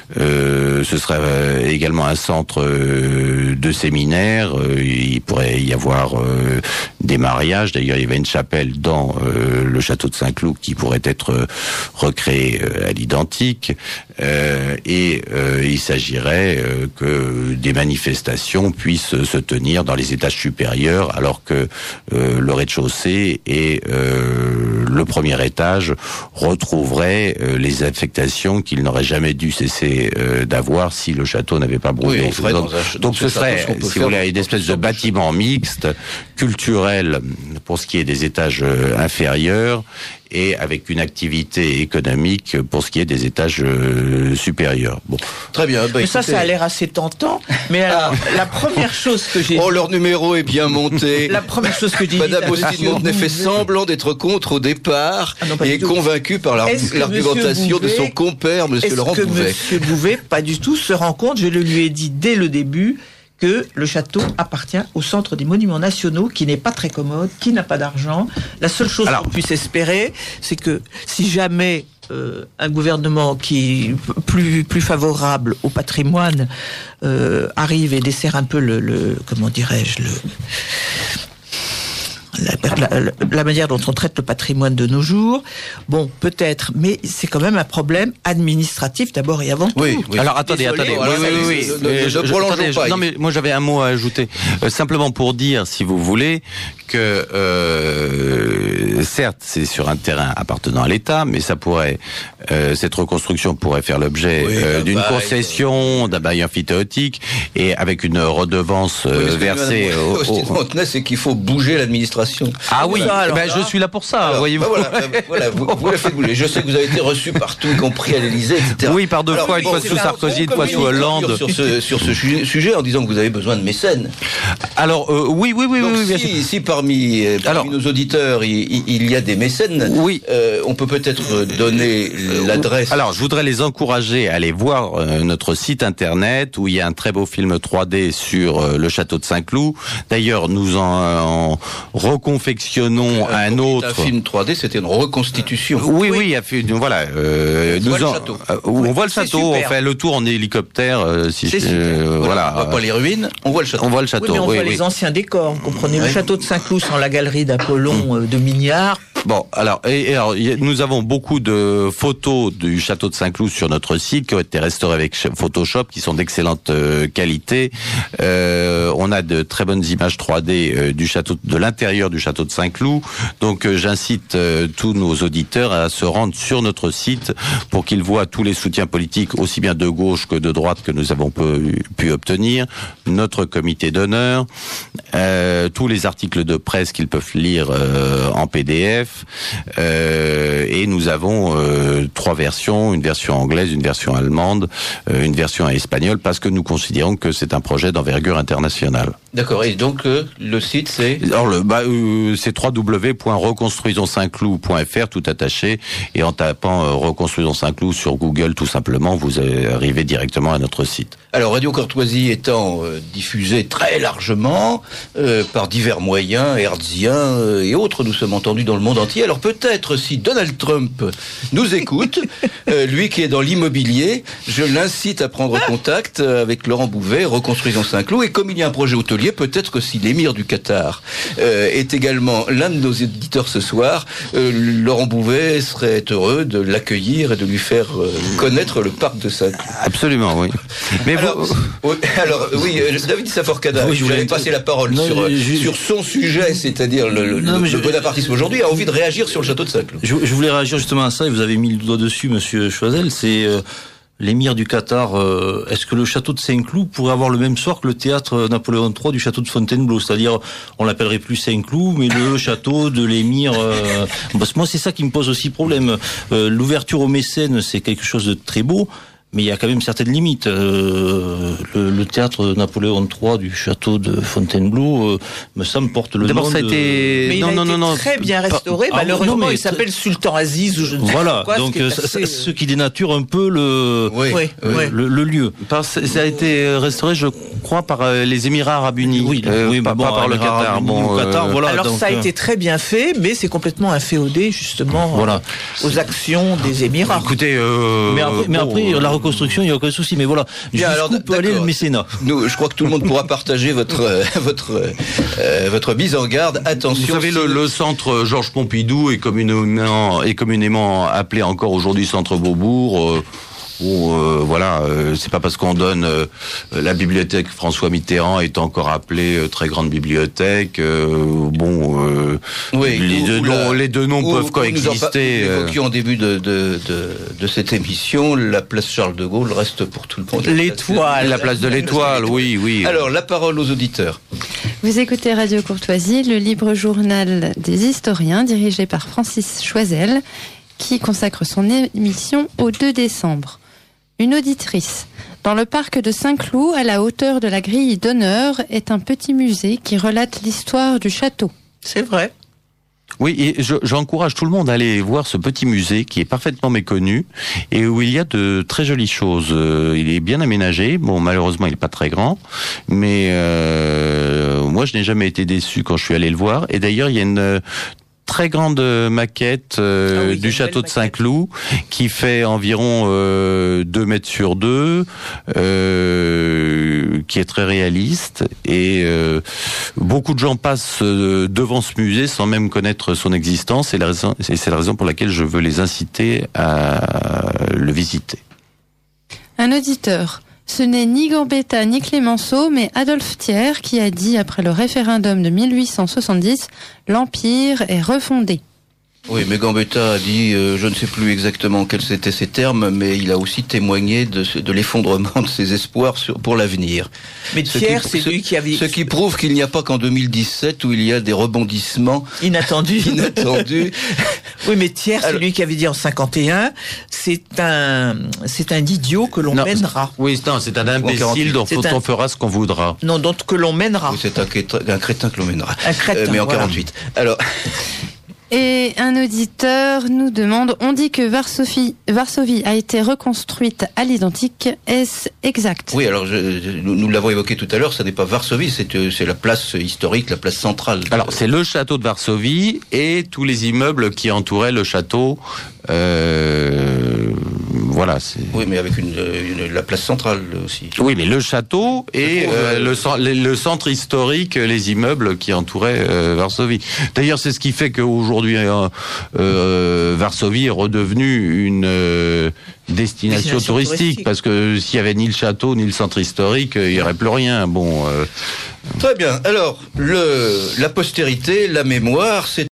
Euh, ce serait euh, également un centre euh, de séminaire. Euh, il pourrait y avoir euh, des mariages. D'ailleurs, il y avait une chapelle dans euh, le château de Saint-Cloud qui pourrait être euh, recréée euh, à l'identique. Euh, et euh, il s'agirait euh, que des manifestations puissent se tenir dans les étages supérieurs, alors que euh, le rez-de-chaussée et euh, le premier étage retrouveraient euh, les affectations qu'ils n'auraient jamais dû cesser euh, d'avoir si le château n'avait pas brûlé. Oui, on ferait donc dans un- dans donc ce ce serait, château, ce qu'on peut si faire vous voulez, dans- une espèce dans de ce bâtiment mixte, culturel pour ce qui est des étages euh, inférieurs, et avec une activité économique pour ce qui est des étages euh, supérieurs. Bon. Très bien. Bah, Mais ça, écoutez. ça a l'air assez tentant. Mais alors, la première chose que j'ai Oh, leur numéro est bien monté. la première chose que j'ai dit Madame à Austin monsieur Montenay fait Bouvet- semblant d'être contre au départ Ah non, pas et du est tout. convaincue par l'ar- Est-ce que l'argumentation de monsieur son Bouvet- compère, Monsieur Est-ce Laurent que Bouvet. Monsieur Bouvet, pas du tout, se rend compte, je le lui ai dit dès le début, que le château appartient au Centre des Monuments Nationaux, qui n'est pas très commode, qui n'a pas d'argent. La seule chose Alors- qu'on puisse espérer, c'est que si jamais euh, un gouvernement qui est plus plus favorable au patrimoine euh, arrive et dessert un peu le, le comment dirais-je le La, la, la manière dont on traite le patrimoine de nos jours, bon, peut-être, mais c'est quand même un problème administratif d'abord et avant tout. Oui, oui. Alors attendez, Désolé, attendez. voilà, oui, oui, oui, ne- oui. ne- Euh, ne je- je- prolongeons attendez, je- pas. Non mais moi j'avais un mot à ajouter, Euh, simplement pour dire, si vous voulez, que euh, certes c'est sur un terrain appartenant à l'État, mais ça pourrait, euh, cette reconstruction pourrait faire l'objet Oui, euh, d'un d'une bail, concession, d'un bail amphithéotique, et avec une redevance Oui, euh, mais ce que dit versée. Madame au- Austin au- Montenay, c'est qu'il faut bouger l'administration. Ah oui, Ça, alors ben, là- je suis là pour ça, Alors, voyez-vous. bah voilà, bah voilà, vous, vous la faites bouger. Je sais que vous avez été reçu partout, y compris à l'Élysée, et cetera. Oui, par deux Alors, fois, une bon, fois c'est sous un Sarkozy, une bon fois sous communiquant Hollande. Sur ce, sur ce su- sujet, en disant que vous avez besoin de mécènes. Alors euh, oui, oui, oui, Donc, oui, bien sûr. si, si parmi, euh, parmi Alors- nos auditeurs, il, il- il y a des mécènes. Oui. Euh, on peut peut-être donner l'adresse. Alors, je voudrais les encourager à aller voir euh, notre site internet où il y a un très beau film trois D sur euh, le château de Saint-Cloud. D'ailleurs, nous en, en reconfectionnons euh, un autre. Un film trois D, c'était une reconstitution. Oui, oui, il y a fait, voilà. Euh, on, nous voit en, le château. Euh, on oui, voit le château. On fait le tour en hélicoptère. Euh, si c'est je, super. euh, voilà. On voit pas les ruines, on voit le château. On voit le château. Oui, mais on oui, voit oui. les anciens décors. Vous comprenez, Oui. le château de Saint-Cloud sans la galerie d'Apollon euh, de Mignard. Bon, alors, et, et alors, y a, nous avons beaucoup de photos du château de Saint-Cloud sur notre site qui ont été restaurées avec Photoshop, qui sont d'excellente euh, qualité. Euh, on a de très bonnes images trois D euh, du château, de l'intérieur du château de Saint-Cloud. Donc, euh, j'incite euh, tous nos auditeurs à se rendre sur notre site pour qu'ils voient tous les soutiens politiques, aussi bien de gauche que de droite, que nous avons pu, pu obtenir, notre comité d'honneur, euh, tous les articles de presse qu'ils peuvent lire euh, en P D F. Euh, et nous avons euh, trois versions, une version anglaise, une version allemande, euh, une version espagnole, parce que nous considérons que c'est un projet d'envergure internationale. D'accord, et donc euh, le site c'est Alors le bah, euh, c'est w w w point reconstruisons saint cloud point f r, tout attaché, et en tapant euh, Reconstruisons Saint-Cloud sur Google, tout simplement, vous arrivez directement à notre site. Alors Radio Courtoisie étant euh, diffusée très largement euh, par divers moyens, hertziens euh, et autres, nous sommes entendus dans le monde entier. Alors peut-être si Donald Trump nous écoute, euh, lui qui est dans l'immobilier, je l'incite à prendre contact avec Laurent Bouvet, Reconstruisons Saint-Cloud, et comme il y a un projet hôtelier, peut-être que si l'émir du Qatar euh, est également l'un de nos éditeurs ce soir, euh, Laurent Bouvet serait heureux de l'accueillir et de lui faire euh, connaître le parc de Saint-Cloud. Absolument, oui. Mais Alors, vous... oui, alors, oui, euh, David Saforcada, Oui, je voulais voulais- passer la parole Non, sur, je- je- sur son sujet, c'est-à-dire le, le, Non, mais le je- bonapartisme aujourd'hui, a envie de réagir sur le château de Saint-Cloud. Je, je voulais réagir justement à ça, et vous avez mis le doigt dessus, monsieur Choisel, c'est euh, l'émir du Qatar. Euh, est-ce que le château de Saint-Cloud pourrait avoir le même sort que le théâtre Napoléon trois du château de Fontainebleau? C'est-à-dire, on l'appellerait plus Saint-Cloud, mais le château de l'émir... Euh, parce que moi, c'est ça qui me pose aussi problème. Euh, l'ouverture aux mécènes, c'est quelque chose de très beau, mais il y a quand même certaines limites. Euh, le, le théâtre Napoléon trois du château de Fontainebleau, euh, me semble, porte le nom D'abord, ça a de... été... Mais non, il a non, été non, non, très bien pas- restauré. Ah, Malheureusement, non, mais il s'appelle Sultan Aziz ou je ne sais Voilà, pas quoi. donc ce qui est euh, ça- assez, ça- ce qui dénature un peu le, Oui, Oui, le, oui. le- le lieu. Par- ça a été restauré, je crois, par euh, les Émirats Arabes Unis. Oui, Euh, oui, pas, mais bon, pas par le Émirats Qatar. Arabes Unis Bon, ou Qatar, euh, voilà. Alors donc, ça a euh, été très bien fait, mais c'est complètement inféodé justement Voilà. euh, aux actions des Émirats. Écoutez, euh, Mais après, mais bon, après euh, la reconstruction, il n'y a aucun souci. Mais voilà, Bien, alors, jusqu'où peut aller d'accord. le mécénat? Nous, je crois que tout le monde pourra partager votre euh, votre euh, votre mise en garde. Attention. Vous savez, si- le, le centre Georges Pompidou est communément, est communément appelé encore aujourd'hui centre Beaubourg. Euh, Bon, euh, voilà, euh, c'est pas parce qu'on donne euh, la bibliothèque François Mitterrand est encore appelée euh, très grande bibliothèque. Euh, bon, euh, Oui, les, ou- deux ou noms, la- les deux noms ou- peuvent ou nous en par- coexister. nous euh. évoquions en début de, de, de, de cette émission, la place Charles de Gaulle reste pour tout le monde. L'étoile. La place de l'Étoile, oui, oui. Alors, la parole aux auditeurs. Vous écoutez Radio Courtoisie, le libre journal des historiens, dirigé par Francis Choisel, qui consacre son émission au deux décembre. Une auditrice. Dans le parc de Saint-Cloud, à la hauteur de la grille d'honneur, est un petit musée qui relate l'histoire du château. C'est vrai. Oui, et je- j'encourage tout le monde à aller voir ce petit musée qui est parfaitement méconnu et où il y a de très jolies choses. Euh, il est bien aménagé. Bon, malheureusement, il n'est pas très grand, mais euh, moi, je n'ai jamais été déçu quand je suis allé le voir. Et d'ailleurs, il y a une euh, très grande maquette euh, Ah oui, il y a du une château belle de Saint-Cloud qui fait environ euh, deux mètres sur deux, euh, qui est très réaliste et euh, beaucoup de gens passent euh, devant ce musée sans même connaître son existence et la raison- et c'est la raison pour laquelle je veux les inciter à le visiter. Un auditeur. Ce n'est ni Gambetta ni Clémenceau, mais Adolphe Thiers qui a dit, après le référendum de mille huit cent soixante-dix, « L'Empire est refondé ». Oui, mais Gambetta a dit, euh, je ne sais plus exactement quels étaient ses termes, mais il a aussi témoigné de, ce- de l'effondrement de ses espoirs sur, pour l'avenir. Mais Ce Thiers, qui- c'est ce- lui qui avait Ce qui prouve qu'il n'y a pas qu'en deux mille dix-sept où il y a des rebondissements inattendu. inattendus. Oui, mais Thiers, c'est Alors- lui qui avait dit en cinquante et un, c'est un, c'est un idiot que l'on Non, mènera. Oui, non, c'est un quarante-huit. imbécile dont C'est on un- fera ce qu'on voudra. Non, donc que l'on mènera. Oui, c'est un, crétin- un crétin que l'on mènera. Un crétin, Euh, mais en voilà. quarante-huit. Alors, Et un auditeur nous demande, on dit que Varsovie, Varsovie a été reconstruite à l'identique, est-ce exact? Oui, alors je, nous, nous l'avons évoqué tout à l'heure, ça n'est pas Varsovie, c'est, c'est la place historique, la place centrale. Alors c'est le château de Varsovie et tous les immeubles qui entouraient le château. Euh, voilà. C'est... Oui, mais avec une, une, la place centrale aussi. Oui, mais le château et euh, le, le centre historique, les immeubles qui entouraient euh, Varsovie. D'ailleurs, c'est ce qui fait qu'aujourd'hui, Aujourd'hui, euh, euh, Varsovie est redevenue une euh, destination, destination touristique, touristique, parce que s'il y avait ni le château ni le centre historique, il n'y aurait plus rien. Bon. Euh... Très bien. Alors, le, la postérité, la mémoire, c'est